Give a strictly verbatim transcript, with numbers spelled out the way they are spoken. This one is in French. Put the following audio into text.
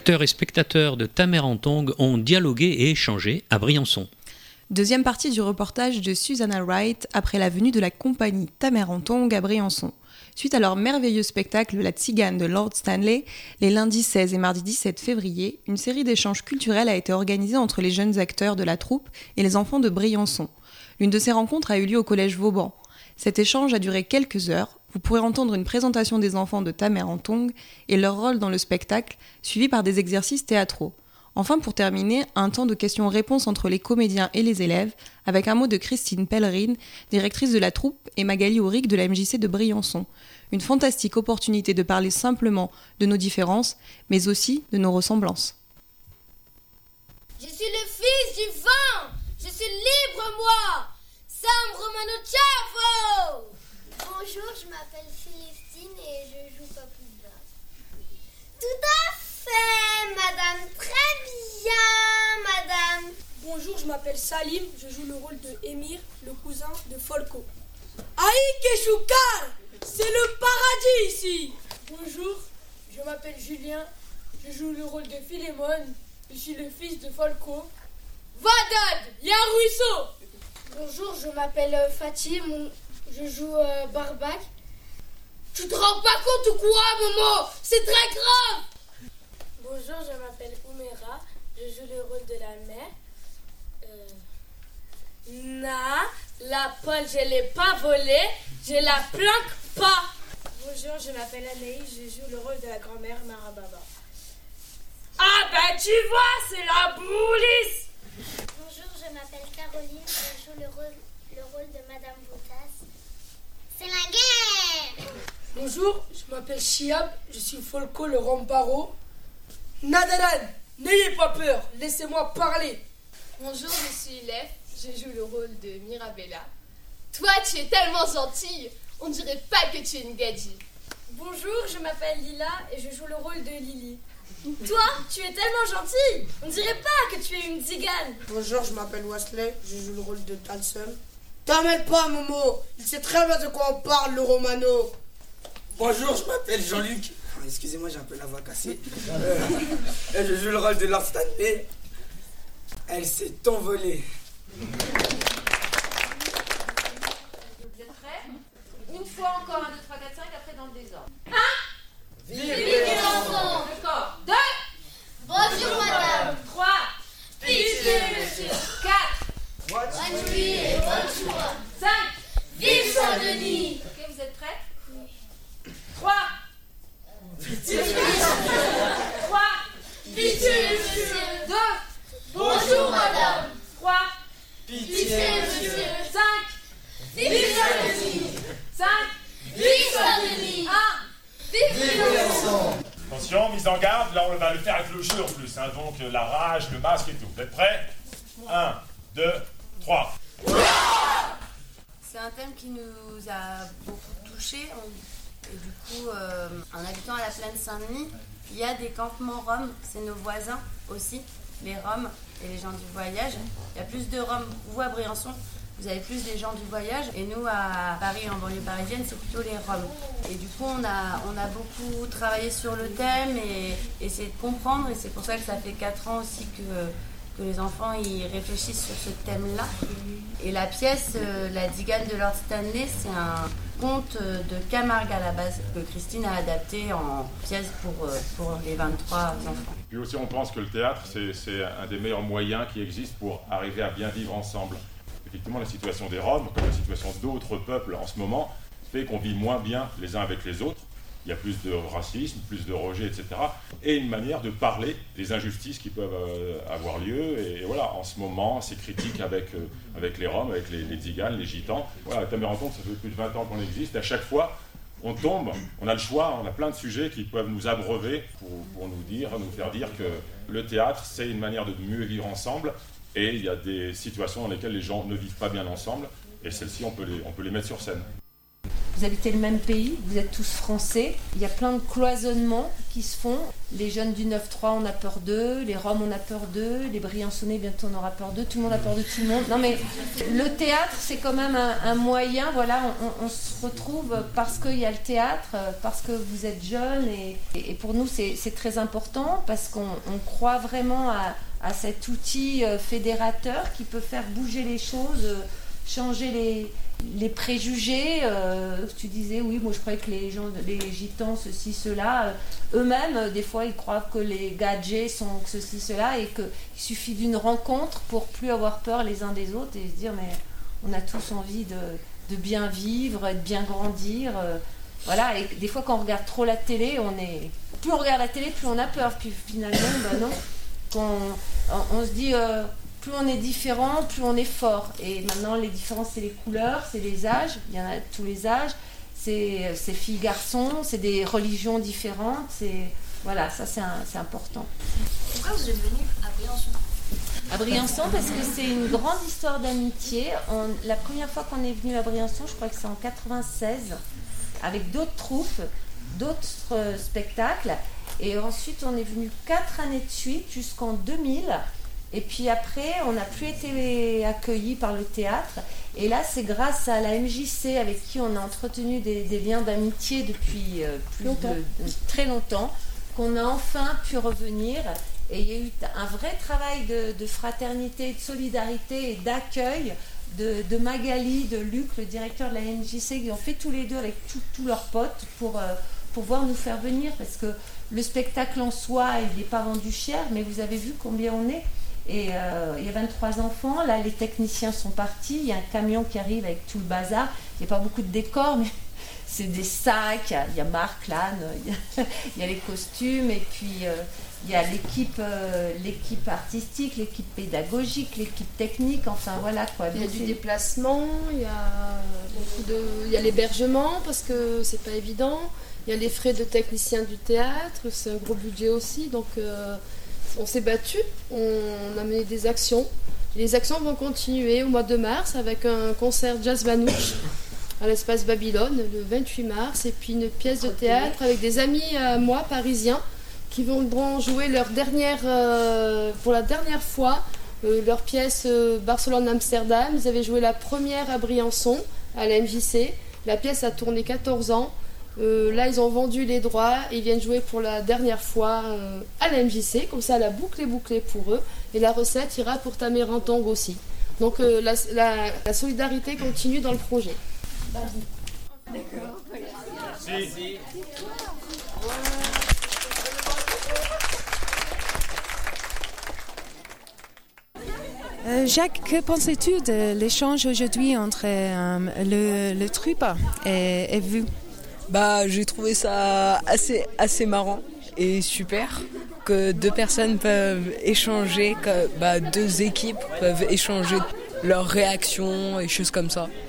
Acteurs et spectateurs de Tamerantong ont dialogué et échangé à Briançon. Deuxième partie du reportage de Susanna Wright après la venue de la compagnie Tamerantong à Briançon. Suite à leur merveilleux spectacle La Tzigane de Lord Stanley, les lundis seize et mardi dix-sept février, une série d'échanges culturels a été organisée entre les jeunes acteurs de la troupe et les enfants de Briançon. L'une de ces rencontres a eu lieu au collège Vauban. Cet échange a duré quelques heures. Vous pourrez entendre une présentation des enfants de Tamerantong et leur rôle dans le spectacle, suivi par des exercices théâtraux. Enfin, pour terminer, un temps de questions-réponses entre les comédiens et les élèves, avec un mot de Christine Pellerine, directrice de la troupe, et Magali Auric de la M J C de Briançon. Une fantastique opportunité de parler simplement de nos différences, mais aussi de nos ressemblances. Je suis le fils du vent. Je suis libre, moi. Sam Romano Ciavo. Bonjour, je m'appelle Célestine et je joue Papouza. Tout à fait, madame. Très bien, madame. Bonjour, je m'appelle Salim. Je joue le rôle de Émir, le cousin de Folco. Aïe, Choukar, c'est le paradis ici. Bonjour, je m'appelle Julien. Je joue le rôle de Philémon. Je suis le fils de Folco. Vadad, il y a un ruisseau. Bonjour, je m'appelle Fatim. Je joue euh, Barbac. Tu te rends pas compte ou quoi, Momo? C'est très grave. Bonjour, je m'appelle Oumera. Je joue le rôle de la mère. Euh... Na, la poêle, je l'ai pas volée. Je la planque pas. Bonjour, je m'appelle Anaïs. Je joue le rôle de la grand-mère Marababa. Ah ben tu vois, c'est la police. Bonjour, je m'appelle Caroline. Je joue le rôle, le rôle de Madame Boutas. C'est la guerre. Bonjour, je m'appelle Chiab. Je suis Folco, le Ramparo. Nadalan, n'ayez pas peur, laissez-moi parler. Bonjour, je suis Lef, je joue le rôle de Mirabella. Toi, tu es tellement gentille, on dirait pas que tu es une gadji. Bonjour, je m'appelle Lila et je joue le rôle de Lily. Toi, tu es tellement gentille, on dirait pas que tu es une zigane. Bonjour, je m'appelle Wesley, je joue le rôle de Talsum. T'emmène pas, Momo, il sait très bien de quoi on parle, le Romano. Bonjour, je m'appelle Jean-Luc. Excusez-moi, j'ai un peu la voix cassée. Euh, et je joue le rôle de Lord Stanley. Elle s'est envolée. Vous êtes prêts? Une fois encore, un, deux, trois, quatre, cinq, après dans le désordre. Un. Vive Briançon. D'accord. Deux. Bonjour, madame. Trois. Pitié, monsieur. Quatre. Bonne nuit et bonne soirée. Cinq. Vive Saint-Denis. Ok, vous êtes prêts? Trois. Pitié, Trois. Pitié, monsieur. Deux. Bonjour, madame. Trois. Pitié, monsieur. Cinq. Vive Saint-Denis. Cinq. Vive Saint-Denis. Un. Vive Briançon. Attention, mise en garde, là on va le faire avec le jeu en plus, hein, donc euh, la rage, le masque et tout. Vous êtes prêts? Un, deux, trois. C'est un thème qui nous a beaucoup touchés. Et du coup, euh, en habitant à la plaine Saint-Denis, il y a des campements roms, c'est nos voisins aussi, les roms et les gens du voyage. Il y a plus de roms, vous à Briançon, vous avez plus des gens du voyage, et nous à Paris, en banlieue parisienne, c'est plutôt les roms. Et du coup, on a, on a beaucoup travaillé sur le thème et essayé de comprendre, et c'est pour ça que ça fait quatre ans aussi que, que les enfants ils réfléchissent sur ce thème-là. Et la pièce, euh, La Tzigane de Lord Stanley, c'est un conte de Camargue à la base que Christine a adapté en pièce pour, pour les vingt-trois enfants. Puis aussi on pense que le théâtre c'est, c'est un des meilleurs moyens qui existent pour arriver à bien vivre ensemble. Effectivement la situation des Roms, comme la situation d'autres peuples en ce moment, fait qu'on vit moins bien les uns avec les autres. Il y a plus de racisme, plus de rejet, et cetera. Et une manière de parler des injustices qui peuvent euh, avoir lieu. Et, et voilà, en ce moment, c'est critique avec, euh, avec les Roms, avec les, les Tziganes, les Gitans. Voilà, Tamerantong, ça fait plus de vingt ans qu'on existe. À chaque fois, on tombe, on a le choix, on a plein de sujets qui peuvent nous abreuver pour, pour nous dire, nous faire dire que le théâtre, c'est une manière de mieux vivre ensemble. Et il y a des situations dans lesquelles les gens ne vivent pas bien ensemble. Et celles-ci, on peut les, on peut les mettre sur scène. vous habitez le même pays, vous êtes tous français. Il y a plein de cloisonnements qui se font. Les jeunes du neuf trois, on a peur d'eux. Les Roms, on a peur d'eux. Les Briançonnais, bientôt, on aura peur d'eux. Tout le monde a peur de tout le monde. Non, mais le théâtre, c'est quand même un, un moyen. Voilà, on, on se retrouve parce qu'il y a le théâtre, parce que vous êtes jeunes. Et, et pour nous, c'est, c'est très important parce qu'on on croit vraiment à, à cet outil fédérateur qui peut faire bouger les choses, changer les... les préjugés, euh, tu disais oui, moi je croyais que les gens, les gitans, ceci, cela, euh, eux-mêmes, euh, des fois ils croient que les gadgets sont ceci, cela, et qu'il suffit d'une rencontre pour plus avoir peur les uns des autres et se dire mais on a tous envie de, de bien vivre, de bien grandir, euh, voilà, et des fois quand on regarde trop la télé, on est, plus on regarde la télé, plus on a peur, puis finalement, bah non, quand on, on se dit... Euh, plus on est différent, plus on est fort. Et maintenant, les différences, c'est les couleurs, c'est les âges. Il y en a de tous les âges. C'est, c'est filles-garçons, c'est des religions différentes. C'est, voilà, ça, c'est, un, c'est important. Pourquoi vous êtes venu à Briançon ? À Briançon, parce que c'est une grande histoire d'amitié. On, la première fois qu'on est venu à Briançon, je crois que c'est en quatre-vingt-seize, avec d'autres troupes, d'autres euh, spectacles. Et ensuite, on est venu quatre années de suite, jusqu'en deux mille. Et puis après, on n'a plus été accueillis par le théâtre. Et là, c'est grâce à la M J C avec qui on a entretenu des, des liens d'amitié depuis euh, plus de, de très longtemps, qu'on a enfin pu revenir. Et il y a eu un vrai travail de, de fraternité, de solidarité et d'accueil de, de Magali, de Luc, le directeur de la M J C, qui ont fait tous les deux avec tous leurs potes pour euh, pouvoir nous faire venir. Parce que le spectacle en soi, il n'est pas vendu cher, mais vous avez vu combien on est. Et euh, il y a vingt-trois enfants, là les techniciens sont partis, il y a un camion qui arrive avec tout le bazar, il n'y a pas beaucoup de décors, mais c'est des sacs, il y a Marc, Lannes, il y a, il y a les costumes, et puis euh, il y a l'équipe, euh, l'équipe artistique, l'équipe pédagogique, l'équipe technique, enfin voilà quoi. Il y a du déplacement, il y a, beaucoup de, il y a l'hébergement parce que c'est pas évident, il y a les frais de technicien du théâtre, c'est un gros budget aussi, donc... Euh, on s'est battu, on a mené des actions. Les actions vont continuer au mois de mars avec un concert jazz manouche à l'espace Babylone le vingt-huit mars et puis une pièce de théâtre avec des amis à moi parisiens qui vont jouer leur dernière, euh, pour la dernière fois euh, leur pièce euh, Barcelone-Amsterdam. Ils avaient joué la première à Briançon à la M J C. La pièce a tourné quatorze ans. Euh, là, ils ont vendu les droits et ils viennent jouer pour la dernière fois euh, à la M J C. Comme ça, la boucle est bouclée pour eux. Et la recette ira pour Tamerantong aussi. Donc, euh, la, la, la solidarité continue dans le projet. D'accord. Merci. Euh, Jacques, que pensais-tu de l'échange aujourd'hui entre euh, le, le troupe et, et vous ? Bah, j'ai trouvé ça assez, assez marrant et super que deux personnes peuvent échanger, que bah, deux équipes peuvent échanger leurs réactions et choses comme ça.